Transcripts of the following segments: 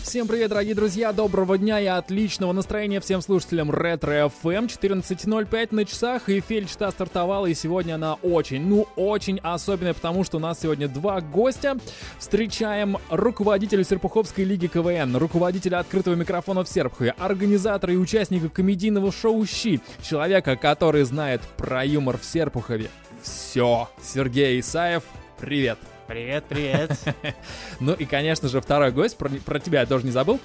Всем привет, дорогие друзья, доброго дня и отличного настроения всем слушателям Ретро FM. 14:05 на часах, и Фельдшта стартовала, и сегодня она очень особенная, потому что у нас сегодня два гостя. Встречаем руководителя Серпуховской лиги КВН, руководителя открытого микрофона в Серпухове, организатора и участника комедийного шоу «Щи», человека, который знает про юмор в Серпухове все. Сергей Исаев, привет. Привет. Ну и, конечно же, второй гость, про тебя я тоже не забыл.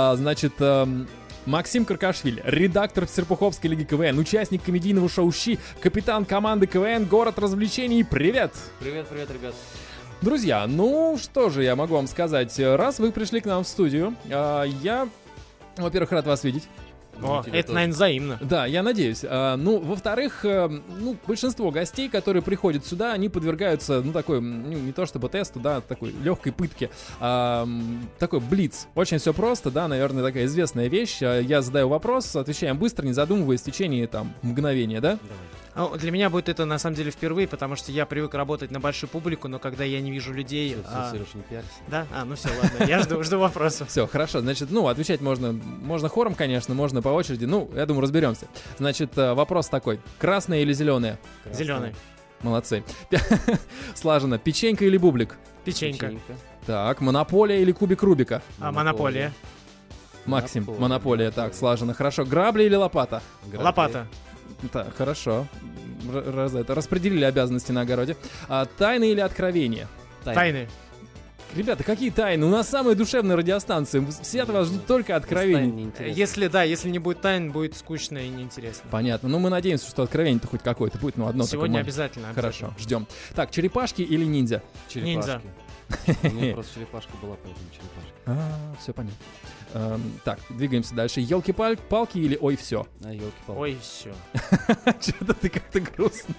Максим Каркашвили, редактор Серпуховской лиги КВН, участник комедийного шоу «Щи», капитан команды КВН «Город развлечений». Привет! Привет, ребят. Друзья, ну что же я могу вам сказать? Раз вы пришли к нам в студию, я, во-первых, рад вас видеть. О, это, наверное, взаимно. Да, я надеюсь. Во-вторых, большинство гостей, которые приходят сюда, они подвергаются, такой, не то чтобы тесту, да, такой легкой пытке, такой блиц. Очень все просто, да, наверное, такая известная вещь. Я задаю вопрос, отвечаем быстро, не задумываясь в течение, мгновения, да? Давай. Для меня будет это, на самом деле, впервые, потому что я привык работать на большую публику, но когда я не вижу людей... Сереж, не пиарься. Да? Все, ладно, я жду вопросов. Все, хорошо, значит, отвечать можно хором, конечно, можно по очереди, я думаю, разберемся. Значит, вопрос такой, красное или зеленое? Зеленый. Молодцы. Слаженно, печенька или бублик? Печенька. Так, монополия или кубик Рубика? Монополия. Максим, монополия, так, слаженно, хорошо. Грабли или лопата? Лопата. Так, хорошо. Распределили обязанности на огороде. Тайны или откровения? Тайны. Ребята, какие тайны? У нас самая душевная радиостанция. Все от вас ждут только откровений. Если не будет тайн, будет скучно и неинтересно. Понятно. Мы надеемся, что откровение-то хоть какое-то будет. Одно сегодня такое обязательно. Хорошо, ждем. Так, черепашки или ниндзя? Ниндзя. У меня просто черепашка была, поэтому черепашка. Все понятно. Так, двигаемся дальше. Елки-палки или ой, все? Елки-палки. Ой, все. Что-то ты как-то грустно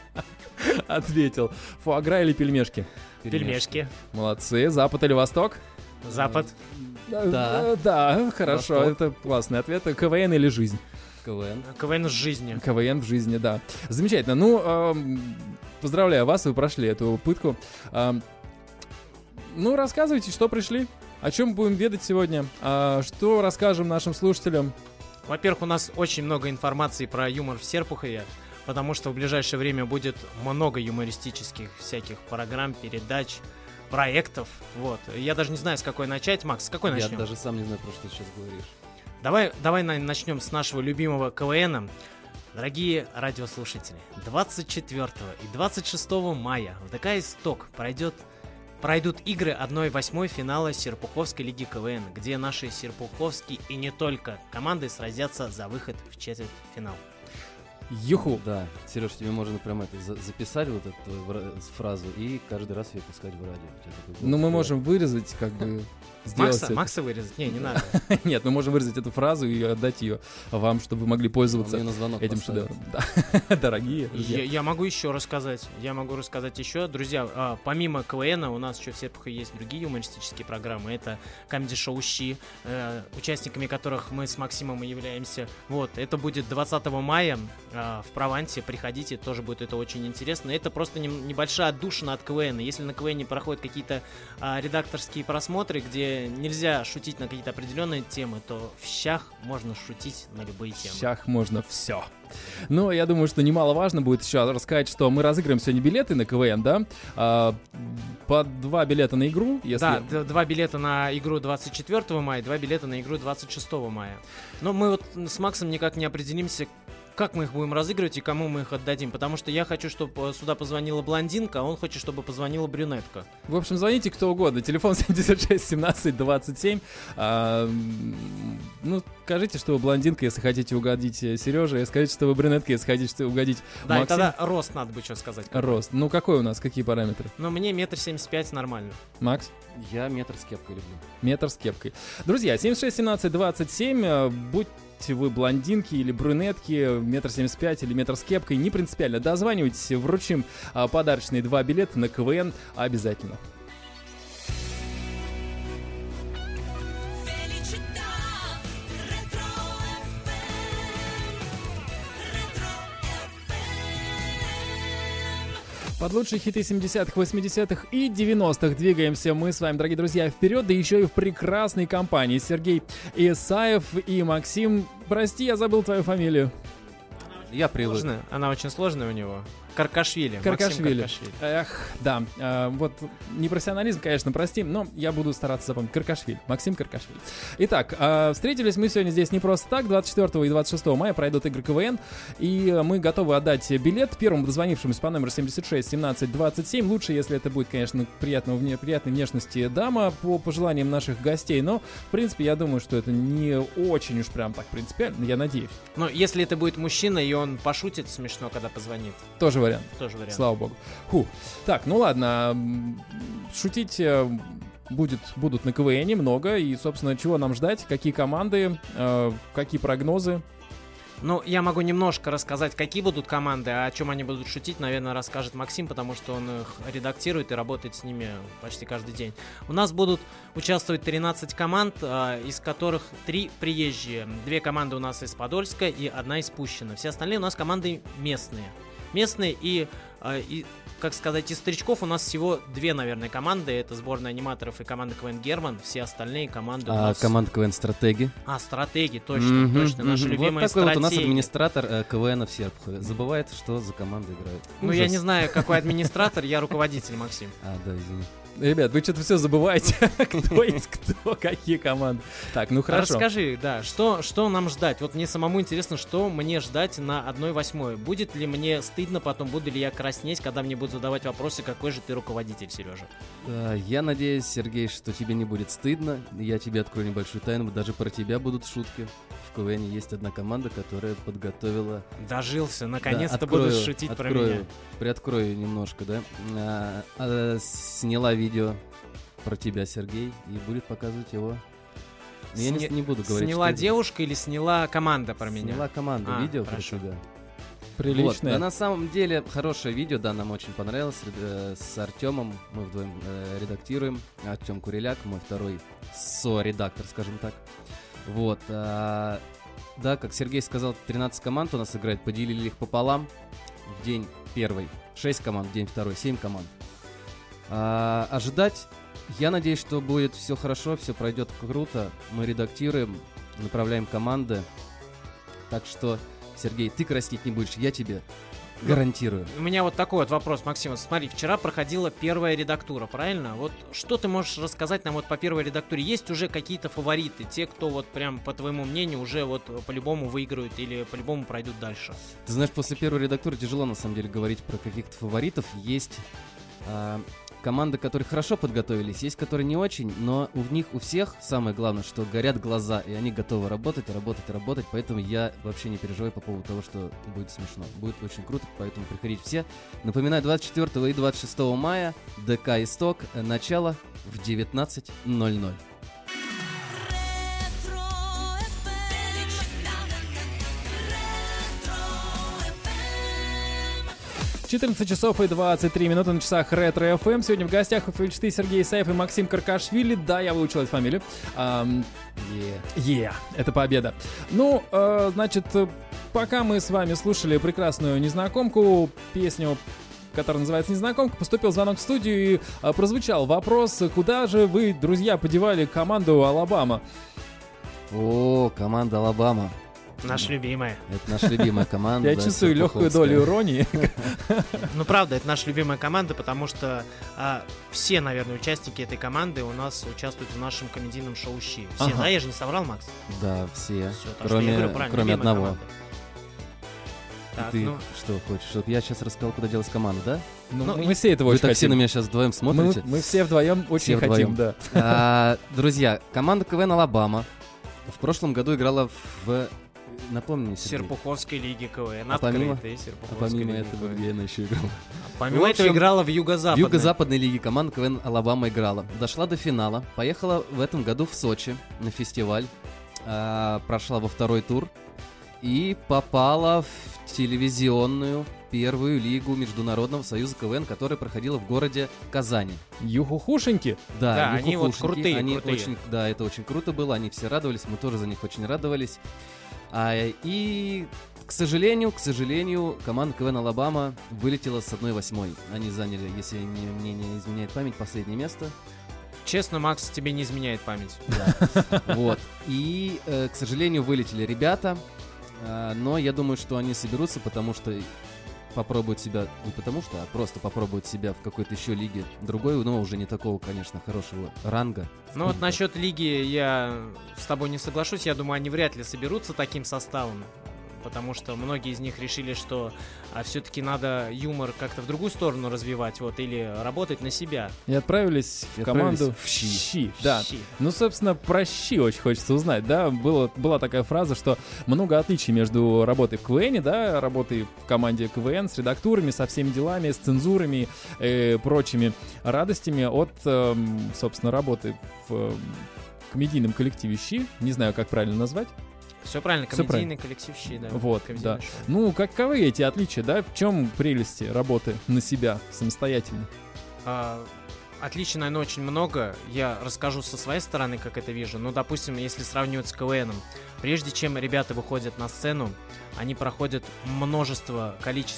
ответил. Фуагра или пельмешки? Пельмешки. Молодцы. Запад или восток? Запад. Да, хорошо. Восток. Это классный ответ. КВН или жизнь? КВН. КВН в жизни. КВН в жизни, да. Замечательно. Поздравляю вас, вы прошли эту пытку. Рассказывайте, что пришли. О чем будем ведать сегодня? Что расскажем нашим слушателям? Во-первых, у нас очень много информации про юмор в Серпухове, потому что в ближайшее время будет много юмористических всяких программ, передач, проектов. Вот. Я даже не знаю, с какой начать. Макс, с какой начнем? Я даже сам не знаю, про что ты сейчас говоришь. Давай начнем с нашего любимого КВНа. Дорогие радиослушатели, 24 и 26 мая в ДК «Исток» пройдут игры 1/8 финала Серпуховской лиги КВН, где наши серпуховские и не только команды сразятся за выход в четвертьфинал. Юху! Да, Сереж, тебе можно прям записать вот эту фразу и каждый раз ее пускать в радио. Мы можем вырезать, сделать Макса вырезать? Не надо. Нет, мы можем вырезать эту фразу и отдать ее вам, чтобы вы могли пользоваться этим шедевром. Да. Дорогие друзья. Я могу еще рассказать. Друзья, помимо КВН у нас еще в Серпухове есть другие юмористические программы. Это комеди-шоу «Щи», участниками которых мы с Максимом и являемся. Вот, это будет 20 мая в Провансе. Приходите, тоже будет это очень интересно. Это просто небольшая отдушина от КВН. Если на КВН проходят какие-то редакторские просмотры, где нельзя шутить на какие-то определенные темы, то в щах можно шутить на любые темы. В щах можно все. Я думаю, что немаловажно будет еще рассказать, что мы разыграем сегодня билеты на КВН, да? По 2 билета на игру. Да, 2 билета на игру 24 мая, 2 билета на игру 26 мая. Но мы вот с Максом никак не определимся, как мы их будем разыгрывать и кому мы их отдадим. Потому что я хочу, чтобы сюда позвонила блондинка, а он хочет, чтобы позвонила брюнетка. В общем, звоните кто угодно. Телефон 76 17 27. Скажите, что вы блондинка, если хотите угодить Сереже. Скажите, что вы брюнетка, если хотите угодить Да, Максим. и тогда рост надо бы что сказать. Рост. Какой у нас? Какие параметры? Мне 1,75 м нормально. Макс? Я метр с кепкой люблю. Метр с кепкой. Друзья, 76 17 27. Будьте вы блондинки или брюнетки, 1,75 м или метр с кепкой, не принципиально. Дозванивайтесь, вручим подарочные 2 билета на КВН обязательно. Под лучшие хиты 70-х, 80-х и 90-х двигаемся мы с вами, дорогие друзья, вперед, да еще и в прекрасной компании. Сергей Исаев и Максим. Прости, я забыл твою фамилию. Я привык. Она очень сложная у него. Каркашвили. Каркашвили. Эх, да. Вот непрофессионализм, конечно, прости, но я буду стараться запомнить. Каркашвили. Максим Каркашвили. Итак, встретились мы сегодня здесь не просто так. 24 и 26 мая пройдут игры КВН, и мы готовы отдать билет первому дозвонившемуся по номеру 76 17 27. Лучше, если это будет, конечно, приятной внешности дама по пожеланиям наших гостей, но, в принципе, я думаю, что это не очень уж прям так принципиально, я надеюсь. Но если это будет мужчина, и он пошутит смешно, когда позвонит. Тоже вариант. Слава богу. Так, ну ладно, шутить будут на КВНе много, и, собственно, чего нам ждать, какие команды, какие прогнозы? Ну, я могу немножко рассказать, какие будут команды, а о чем они будут шутить, наверное, расскажет Максим, потому что он их редактирует и работает с ними почти каждый день. У нас будут участвовать 13 команд, из которых 3 приезжие. 2 команды у нас из Подольска и 1 из Пущино. Все остальные у нас команды местные. И, как сказать, из старичков у нас всего 2, наверное, команды. Это сборная аниматоров и команда КВН Герман. Все остальные команды у нас... команда КВН Стратеги. Стратеги, точно. Наши любимые вот такой стратеги. Вот у нас администратор КВН в Серпухове. Забывает, что за команды играют. Ну, я не знаю, какой администратор, я руководитель, Максим. Да, извини. Ребят, вы что-то все забываете, кто есть кто, какие команды. Так, ну хорошо. Расскажи, да, что нам ждать? Вот мне самому интересно, что мне ждать на 1/8. Будет ли мне стыдно потом, буду ли я краснеть, когда мне будут задавать вопросы, какой же ты руководитель, Сережа? Я надеюсь, Сергей, что тебе не будет стыдно. Я тебе открою небольшую тайну, даже про тебя будут шутки. В КВН есть одна команда, которая подготовила... Дожился, наконец-то будешь шутить про меня. Приоткрою немножко, да. Сняла видео про тебя, Сергей, и будет показывать его. Я не буду говорить. Сняла девушка или сняла команда про меня? Сняла команда видео хорошо. про тебя. Приличное. Вот. Да, на самом деле хорошее видео, да, нам очень понравилось. С Артемом мы вдвоем редактируем. Артем Куреляк, мой второй со-редактор, скажем так. Вот. Да, как Сергей сказал, 13 команд у нас играет, поделили их пополам. В день первый 6 команд, в день второй 7 команд. Ожидать, я надеюсь, что будет все хорошо, все пройдет круто. Мы редактируем, направляем команды. Так что, Сергей, ты краснеть не будешь, я тебе гарантирую. У меня вот такой вот вопрос, Максим. Смотри, вчера проходила первая редактура, правильно? Вот что ты можешь рассказать нам вот по первой редактуре? Есть уже какие-то фавориты? Те, кто вот прям, по твоему мнению, уже вот по-любому выиграют или по-любому пройдут дальше? Ты знаешь, после первой редактуры тяжело, на самом деле, говорить про каких-то фаворитов. Есть команды, которые хорошо подготовились, есть, которые не очень, но у них, у всех самое главное, что горят глаза, и они готовы работать, поэтому я вообще не переживаю по поводу того, что будет смешно. Будет очень круто, поэтому приходите все. Напоминаю, 24 и 26 мая ДК «Исток», начало в 19:00. 14 часов и 23 минуты на часах Ретро ФМ. Сегодня в гостях у ФЛЧТ Сергей Исаев и Максим Каркашвили. Да, я выучил эту фамилию. Это победа. Ну, значит, пока мы с вами слушали прекрасную «Незнакомку», песню, которая называется «Незнакомка», поступил звонок в студию и прозвучал вопрос, куда же вы, друзья, подевали команду «Алабама»? О, команда «Алабама». Наша любимая. Это наша любимая команда. Я чувствую легкую долю иронии. Ну, правда, это наша любимая команда, потому что все, наверное, участники этой команды у нас участвуют в нашем комедийном шоу «Щи». Все, да? Я же не соврал, Макс? Да, все. Кроме одного. Так, ты что хочешь? Чтобы я сейчас рассказал, куда делась команда, да? Ну, мы все этого очень хотим. Вы так все на меня сейчас вдвоем смотрите. Мы все вдвоем очень хотим, да. Друзья, команда КВН «Алабама» в прошлом году играла в... Напомни, Серпуховской лиги КВН. Помимо этого, где она еще играла? Помимо этого играла в Юго-Западной. В Юго-Западной лиге команда КВН «Алабама» играла. Дошла до финала. Поехала в этом году в Сочи на фестиваль. Прошла во второй тур. И попала в телевизионную первую лигу Международного союза КВН, которая проходила в городе Казани. Юхухушеньки? Да, они вот крутые. Да, это очень круто было. Они все радовались. Мы тоже за них очень радовались. И, к сожалению, команда КВН Алабама вылетела с 1/8. Они заняли, если мне не изменяет память, последнее место. Честно, Макс, тебе не изменяет память. Да. Вот. И, к сожалению, вылетели ребята. Но я думаю, что они соберутся, потому что попробуют себя, не потому что, а просто попробуют себя в какой-то еще лиге другой, но уже не такого, конечно, хорошего ранга. Ну вот насчет лиги я с тобой не соглашусь. Я думаю, они вряд ли соберутся таким составом. Потому что многие из них решили, что все-таки надо юмор как-то в другую сторону развивать, вот, или работать на себя. И отправились в команду в ЩИ. Да. Ну, собственно, про ЩИ очень хочется узнать, да. Была такая фраза, что много отличий между работой в КВН, да, работой в команде КВН с редактурами, со всеми делами, с цензурами и прочими радостями от, собственно, работы в комедийном коллективе ЩИ. Не знаю, как правильно назвать. Все правильно, комедийный коллектив ЩИ, да. Вот, да. Шоу. Ну, каковы эти отличия, да? В чем прелести работы на себя самостоятельно? Отличий, наверное, очень много. Я расскажу со своей стороны, как это вижу. Ну, допустим, если сравнивать с КВНом, прежде чем ребята выходят на сцену, они проходят множество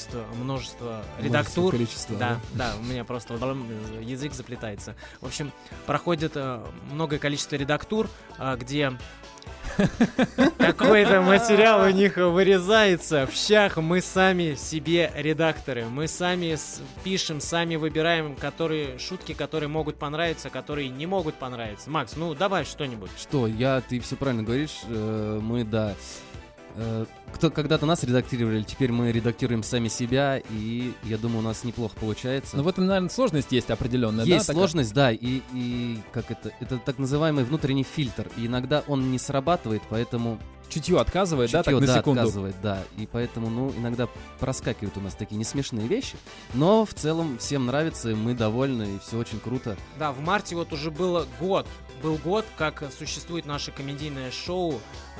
редактур. Да, у меня просто язык заплетается. В общем, проходит многое количество редактур, где какой-то материал у них вырезается в щах. Мы сами себе редакторы. Мы сами пишем, сами выбираем шутки, которые могут понравиться, которые не могут понравиться. Макс, ну добавь что-нибудь. Ты все правильно говоришь. Мы, да. Кто когда-то нас редактировали, теперь мы редактируем сами себя, и я думаю, у нас неплохо получается. Но в этом, наверное, сложность есть определенная, есть сложность, да, и как это так называемый внутренний фильтр, и иногда он не срабатывает, поэтому... Чутье отказывает, да, так на секунду? Отказывает, да, и поэтому, иногда проскакивают у нас такие несмешные вещи, но в целом всем нравится, и мы довольны, и все очень круто. Да, в марте вот уже был год, как существует наше комедийное шоу.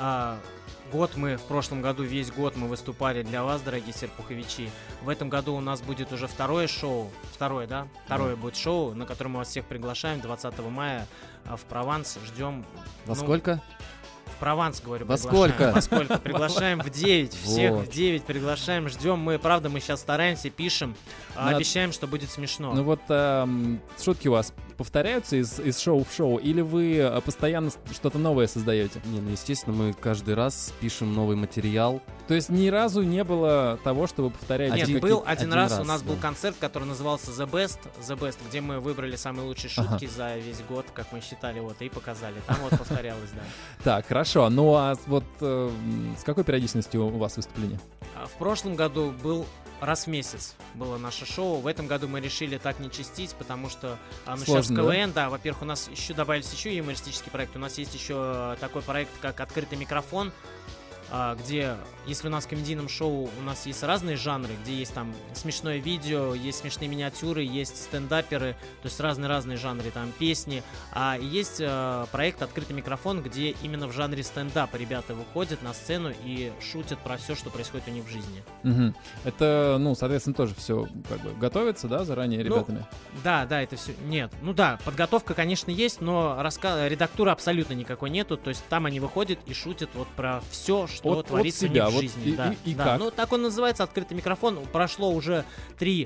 В прошлом году весь год мы выступали для вас, дорогие серпуховичи. В этом году у нас будет уже второе шоу. Второе будет шоу, на которое мы вас всех приглашаем 20 мая в Прованс. Ждем. Во сколько? В Прованс, говорю. Во сколько? Приглашаем в 9. Всех в 9 приглашаем. Ждем. Мы сейчас стараемся, пишем. Обещаем, что будет смешно. Ну вот шутки у вас повторяются из шоу в шоу, или вы постоянно что-то новое создаете? Естественно, мы каждый раз пишем новый материал. То есть ни разу не было того, чтобы повторять? Нет, был один раз, у нас был концерт, который назывался The Best, где мы выбрали самые лучшие шутки за весь год, как мы считали, и показали. Там повторялось, да. Так, хорошо. Ну а вот с какой периодичностью у вас выступление? В прошлом году был раз в месяц было наше шоу. В этом году мы решили так не частить, потому что сейчас КВН, да, во-первых, у нас добавились еще юмористические проекты. У нас есть еще такой проект, как «Открытый микрофон», где, если у нас в комедийном шоу у нас есть разные жанры, где есть там смешное видео, есть смешные миниатюры, есть стендаперы, то есть разные жанры, там песни, а есть проект «Открытый микрофон», где именно в жанре стендап ребята выходят на сцену и шутят про все, что происходит у них в жизни. Угу. Это, соответственно, тоже все готовится, да, заранее ребятами? Да, это все. Нет, подготовка, конечно, есть, но редактуры абсолютно никакой нету, то есть там они выходят и шутят про все, что творится у них в жизни. Как? Так он называется «Открытый микрофон». Прошло уже три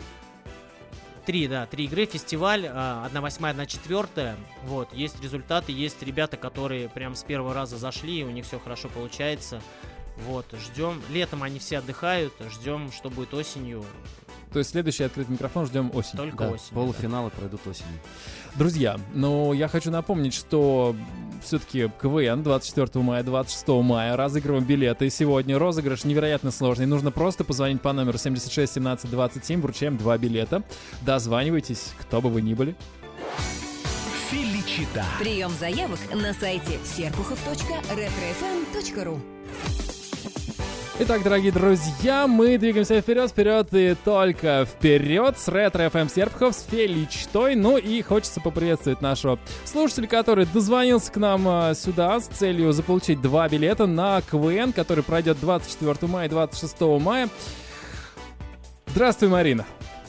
игры, фестиваль, 1/8, 1/4. Вот, есть результаты, есть ребята, которые прям с первого раза зашли, и у них все хорошо получается. Вот, ждем. Летом они все отдыхают, ждем, что будет осенью. То есть следующий «Открытый микрофон» ждем осенью. Только осенью. Полуфиналы пройдут осенью. Друзья, я хочу напомнить, что все-таки КВН 24 мая, 26 мая разыгрываем билеты. Сегодня розыгрыш невероятно сложный. Нужно просто позвонить по номеру 76 17 27. Вручаем 2 билета. Дозванивайтесь, кто бы вы ни были. Феличита. Прием заявок на сайте serpukhov.retrofm.ru. Итак, дорогие друзья, мы двигаемся вперед и только вперед с Ретро FM Серпухов, с Феличтой. И хочется поприветствовать нашего слушателя, который дозвонился к нам сюда с целью заполучить 2 билета на КВН, который пройдет 24 мая и 26 мая. Здравствуй, Марина.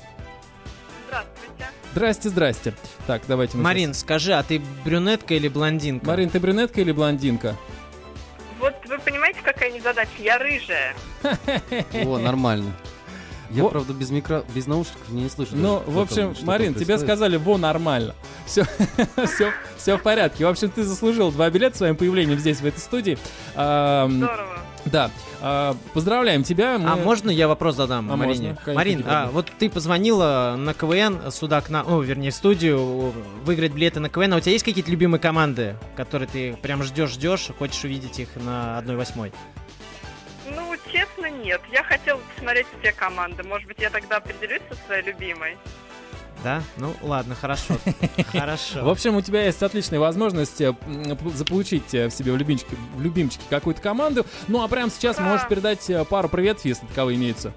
Здрасте. Так, давайте Марин, скажи, а ты брюнетка или блондинка? Марин, ты брюнетка или блондинка? Вот вы понимаете, какая-нибудь задача. Я рыжая. О, нормально. Я, Во- правда, без наушников не слышу. Ну, даже, в общем, что там Марин, тебе происходит. сказали, нормально. Все в порядке. В общем, ты заслужил 2 билета своим появлением здесь, в этой студии. Здорово. Да. Поздравляем тебя. А можно я вопрос задам А Марине? можно, конечно, Марин, Георгий. вот ты позвонила на КВН сюда к нам, вернее, в студию, выиграть билеты на КВН. А у тебя есть какие-то любимые команды, которые ты прям ждешь, хочешь увидеть их на 1/8? Ну, честно, нет. Я хотела посмотреть все команды. Может быть, я тогда определюсь со своей любимой. Да? Ну, ладно, хорошо. Хорошо. В общем, у тебя есть отличная возможность заполучить в себе в любимчике какую-то команду. Ну, а прямо сейчас Да. можешь передать пару приветов, если таковые имеются.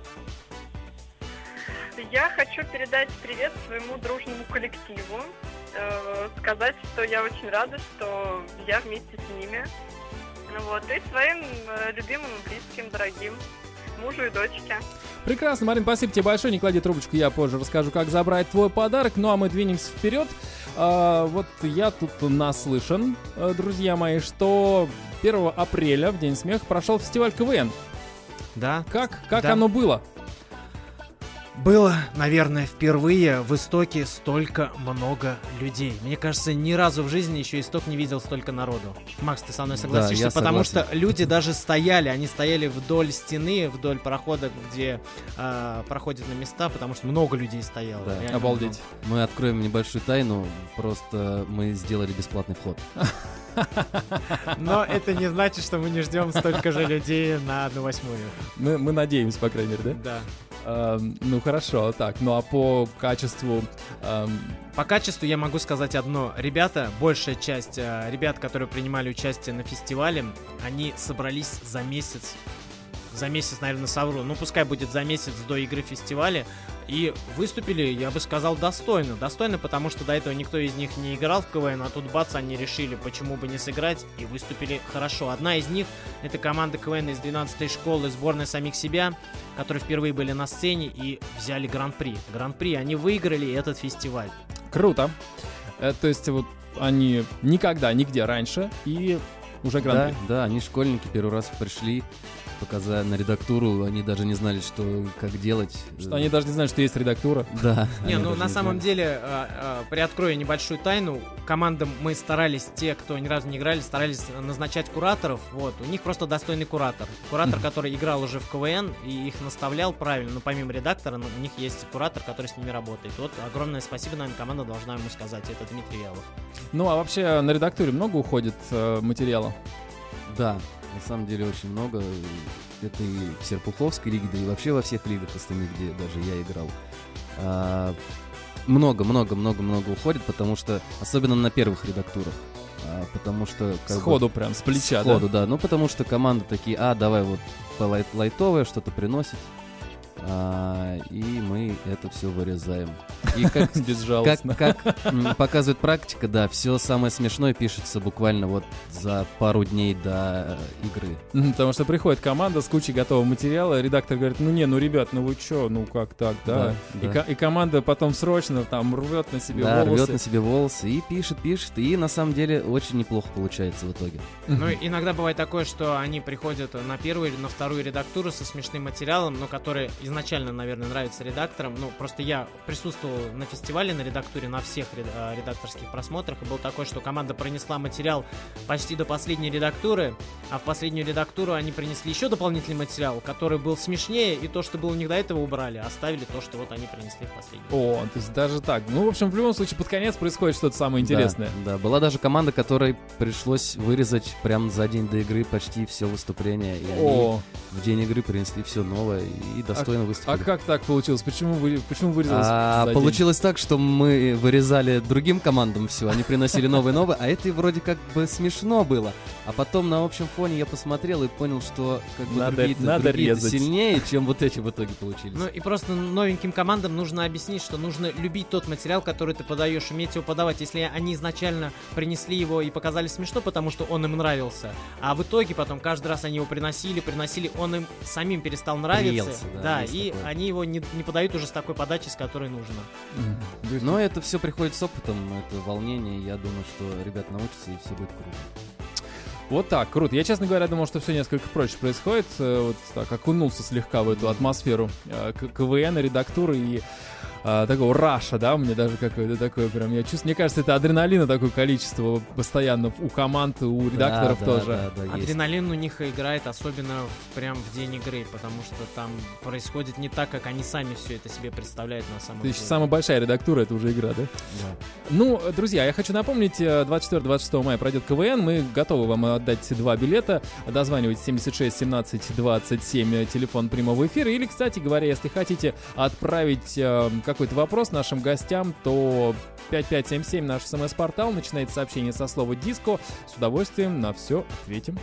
Я хочу передать привет своему дружному коллективу. Сказать, что я очень рада, что я вместе с ними. Вот. И своим любимым, близким, дорогим мужу и дочке. Прекрасно, Марин, спасибо тебе большое. Не клади трубочку, я позже расскажу, как забрать твой подарок. Ну, а мы двинемся вперед. Вот я тут наслышан, друзья мои, что 1 апреля, в День смеха, прошел фестиваль КВН. Да? Как Да. оно было? Было, наверное, впервые в Истоке столько много людей. Мне кажется, ни разу в жизни еще Исток не видел столько народу. Макс, ты со мной согласишься? я Потому согласен. что люди даже стояли, они стояли вдоль стены, вдоль прохода, где проходят на места, потому что много людей стояло. Да. Реально Обалдеть. Мы откроем небольшую тайну, просто мы сделали бесплатный вход. много. Но это не значит, что мы не ждем столько же людей на 1/8. Мы надеемся, по крайней мере, да? Да. Ну, хорошо, так. Ну, а по качеству... По качеству я могу сказать одно. Ребята, большая часть ребят, которые принимали участие на фестивале, они собрались за месяц. За месяц, наверное, совру. Ну, пускай будет за месяц до игры фестиваля. И выступили, я бы сказал, достойно. Достойно, потому что до этого никто из них не играл в КВН, а тут бац, они решили, почему бы не сыграть, и выступили хорошо. Одна из них — это команда КВН из 12-й школы, сборная самих себя, которые впервые были на сцене и взяли гран-при. Гран-при, они выиграли этот фестиваль. Круто. То есть вот они никогда, нигде раньше, и уже гран-при. Да, они школьники, первый раз пришли, показали на редактуру, они даже не знали, как делать. Что они даже не знают, что есть редактура. Да. Не, они ну даже на не самом знали. деле, приоткрою небольшую тайну, командам мы старались, те, кто ни разу не играли, старались назначать кураторов, вот, у них просто достойный куратор. Куратор, который играл уже в КВН и их наставлял правильно, но помимо редактора, у них есть куратор, который с ними работает. Вот, огромное спасибо, наверное, команда должна ему сказать, это Дмитрий Вялов. Ну, а вообще на редактуре много уходит материала? Да, на самом деле очень много. Это и в Серпуховской лиге, да и вообще во всех лигах остальных, где даже я играл. Много уходит, потому что, особенно на первых редактурах, потому что... Сходу прям, с плеча, Сходу, да. Ну, потому что команды такие, давай вот лайтовое что-то приносит, и мы это все вырезаем. И как Безжалостно. как показывает практика, да, все самое смешное пишется буквально вот за пару дней до игры. Потому что приходит команда с кучей готового материала, редактор говорит, ребят, вы чё, как так, да? Да. И команда потом срочно там рвет на себе Да, волосы. рвет на себе волосы и пишет, и на самом деле очень неплохо получается в итоге. Ну, иногда бывает такое, что они приходят на первую или на вторую редактуру со смешным материалом, но который изначально, наверное, нравится редакторам. Ну, просто я присутствовал на фестивале, на редактуре, на всех редакторских просмотрах, и был такой, что команда пронесла материал почти до последней редактуры, а в последнюю редактуру они принесли еще дополнительный материал, который был смешнее, и то, что было у них до этого, убрали, оставили то, что вот они принесли в последнюю. О, то есть даже так. Ну, в общем, в любом случае, под конец происходит что-то самое интересное. Да, была даже команда, которой пришлось вырезать прям за день до игры почти все выступление, и они в день игры принесли все новое и достойно выступили. А как так получилось? Почему вырезалось за день? Получилось так, что мы вырезали другим командам все, они приносили новые, а это вроде как бы смешно было. А потом на общем фоне я посмотрел и понял, что как бы Надо другие-то резать. сильнее, чем вот эти в итоге получились. Ну и просто новеньким командам нужно объяснить, что нужно любить тот материал, который ты подаешь, уметь его подавать. Если они изначально принесли его и показали смешно, потому что он им нравился, а в итоге потом каждый раз они его приносили, он им самим перестал нравиться. Приелся, да, Да, есть и такое. они его не подают уже с такой подачей, с которой нужно. Но это все приходит с опытом, это волнение. Я думаю, что ребят научатся и все будет круто. Вот так, круто. Я, честно говоря, думал, что все несколько проще происходит. Вот так, окунулся слегка в эту атмосферу КВН, редактуры и такого раша, да, у меня даже какое-то такое прям, я чувствую, мне кажется, это адреналина такое количество постоянно у команд, у редакторов тоже. Да, Адреналин у них играет особенно прям в день игры, потому что там происходит не так, как они сами все это себе представляют на самом То деле. есть самая большая редактура — это уже игра, да? Да. Ну, друзья, я хочу напомнить, 24-26 мая пройдет КВН, мы готовы вам отдать 2 билета, дозванивайте 76 17 27, телефон прямого эфира, или, кстати говоря, если хотите отправить какой-то вопрос нашим гостям, то 5577 наш СМС-портал, начинается сообщение со слова «диско», с удовольствием на все ответим.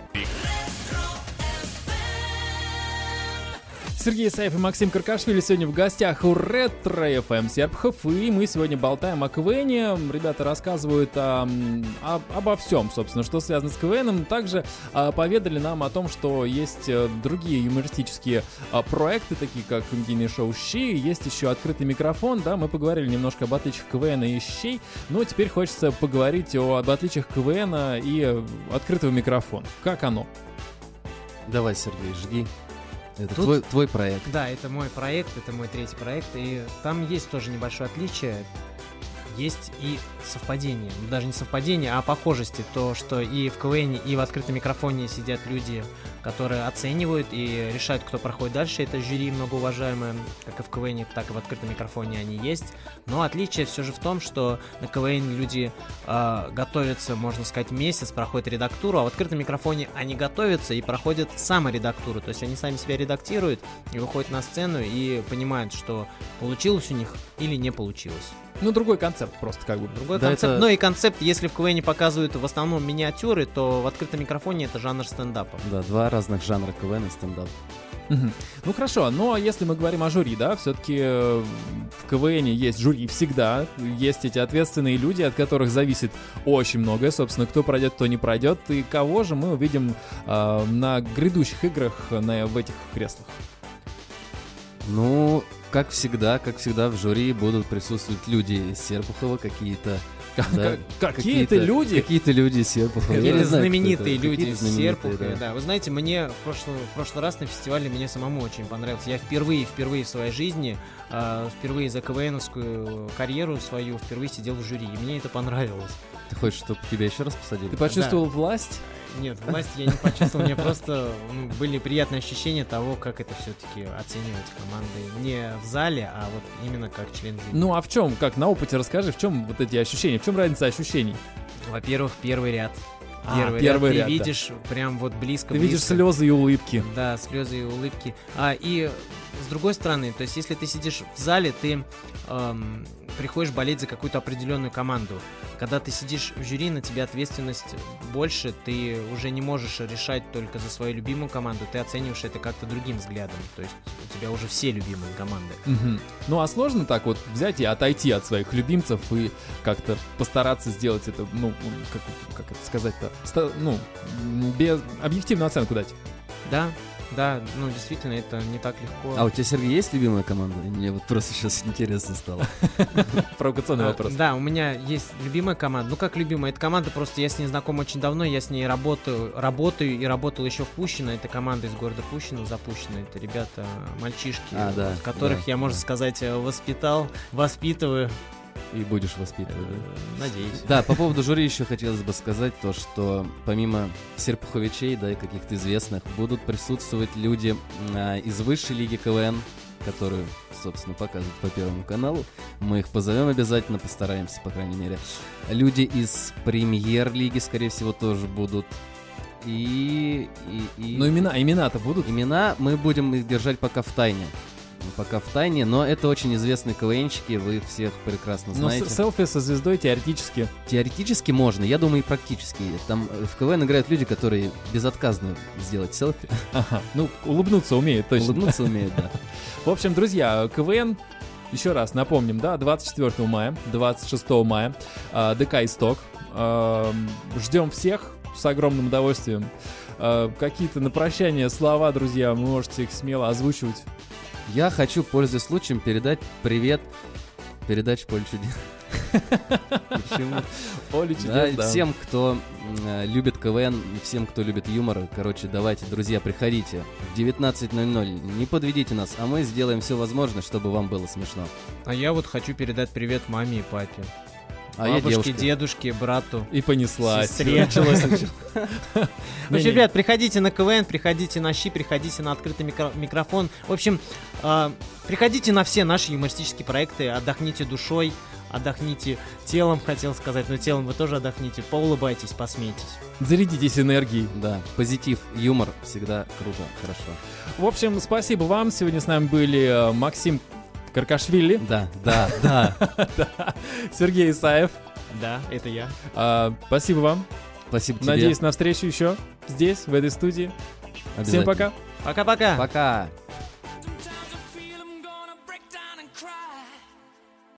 Сергей Исаев и Максим Каркашвили сегодня в гостях у Ретро ФМ Серпухов, и мы сегодня болтаем о КВНе. Ребята рассказывают обо всем, собственно, что связано с КВНом. Также поведали нам о том, что есть другие юмористические проекты, такие как комедийное шоу «Щи», есть еще «Открытый микрофон», да, мы поговорили немножко об отличиях КВНа и «Щей», но теперь хочется поговорить об отличиях КВНа и «Открытого микрофона». Как оно? Давай, Сергей, жги. Это Тут- твой проект. Да, это мой проект, это мой третий проект, и там есть тоже небольшое отличие. Есть и совпадение, ну, даже не совпадение, а похожести. То, что и в КВН, и в открытом микрофоне сидят люди, которые оценивают и решают, кто проходит дальше. Это жюри многоуважаемое, как и в КВН, так и в открытом микрофоне они есть. Но отличие все же в том, что на КВН люди готовятся, можно сказать, месяц, проходят редактуру, а в открытом микрофоне они готовятся и проходят саморедактуру. То есть они сами себя редактируют и выходят на сцену и понимают, что получилось у них или не получилось. Ну, другой концепт просто как бы. Другой Да, концепт. это- Ну и концепт, если в КВН показывают в основном миниатюры, то в открытом микрофоне это жанр стендапа. Да, два разных жанра КВН и стендап. Мгм. Ну хорошо, но если мы говорим о жюри, да, все-таки в КВН есть жюри всегда, есть эти ответственные люди, от которых зависит очень многое, собственно, кто пройдет, кто не пройдет, и кого же мы увидим на грядущих играх в этих креслах. Ну, как всегда в жюри будут присутствовать люди из Серпухова, какие-то... да, Какие-то люди? Какие-то люди из Серпухова. Я не Какие-то знаю, кто знаменитые это. люди Какие-то из знаменитые, Серпухова. да. Да. Вы знаете, мне в прошлый раз на фестивале мне самому очень понравился. Я впервые в своей жизни, впервые за КВНовскую карьеру свою, впервые сидел в жюри. И мне это понравилось. Ты хочешь, чтобы тебя еще раз посадили? Ты почувствовал власть? Нет, власть я не почувствовал, мне просто были приятные ощущения того, как это все-таки оценивать командой. Не в зале, а вот именно как член жюри. Ну а в чем, как на опыте расскажи, в чем вот эти ощущения, в чем разница ощущений? Во-первых, первый ряд. Первый Ты ряд, да. видишь прям вот близко. Ты видишь слезы и улыбки. Да, слезы и улыбки. И с другой стороны, то есть если ты сидишь в зале, ты приходишь болеть за какую-то определенную команду. Когда ты сидишь в жюри, на тебя ответственность больше, ты уже не можешь решать только за свою любимую команду, ты оцениваешь это как-то другим взглядом. То есть у тебя уже все любимые команды. Мгм. Ну а сложно так вот взять и отойти от своих любимцев и как-то постараться сделать это, ну, как это сказать-то, без объективную оценку дать. Да, ну действительно, это не так легко. А у тебя, Сергей, есть любимая команда? Мне вот просто сейчас интересно стало. Провокационный вопрос. Да, у меня есть любимая команда. Ну как любимая? Эта команда просто я с ней знаком очень давно. Я с ней работаю и работал еще в Пущино. Это команда из города Пущино, запущена. Это ребята, мальчишки, Да, которых да, я, можно да. сказать, воспитываю. И будешь воспитывать. Надеюсь. Да, по поводу жюри еще хотелось бы сказать то, что помимо серпуховичей, да, и каких-то известных, будут присутствовать люди из высшей лиги КВН, которые, собственно, показывают по Первому каналу. Мы их позовем обязательно, постараемся, по крайней мере. Люди из премьер-лиги, скорее всего, тоже будут. И... Но имена-то будут? Имена мы будем их держать пока в тайне. Но это очень известные КВНщики, вы их всех прекрасно Ну, знаете. селфи со звездой теоретически. Теоретически можно, я думаю, и практически. Там в КВН играют люди, которые безотказно сделать селфи. Ага. Ну, улыбнуться умеют, точно. Улыбнуться умеют, да. В общем, друзья, КВН, еще раз напомним, да, 24 мая, 26 мая, ДК «Исток». Ждем всех с огромным удовольствием. Какие-то на прощание слова, друзья, вы можете их смело озвучивать. Я хочу, пользуясь случаем, передать привет передаче «Поле чудес». Почему? Поле Да, чудес, да. всем, кто любит КВН, и всем, кто любит юмор, короче, давайте, друзья, приходите в 19:00, не подведите нас, а мы сделаем все возможное, чтобы вам было смешно. А я вот хочу передать привет маме и папе. А я Бабушке, девушке. дедушке, брату. И понеслась. Сестре. Началось. В общем, ребят, приходите на КВН, приходите на щи, приходите на открытый микрофон. В общем, приходите на все наши юмористические проекты, отдохните душой, отдохните телом, хотел сказать, но телом вы тоже отдохните, поулыбайтесь, посмейтесь. Зарядитесь энергией. Да, позитив, юмор всегда круто, хорошо. В общем, спасибо вам. Сегодня с нами были Максим Каркашвили, Да, Сергей Исаев. Да, это я. Спасибо вам. спасибо тебе. Надеюсь, на встречу еще здесь, в этой студии. Всем Обязательно. пока. Пока-пока. Пока.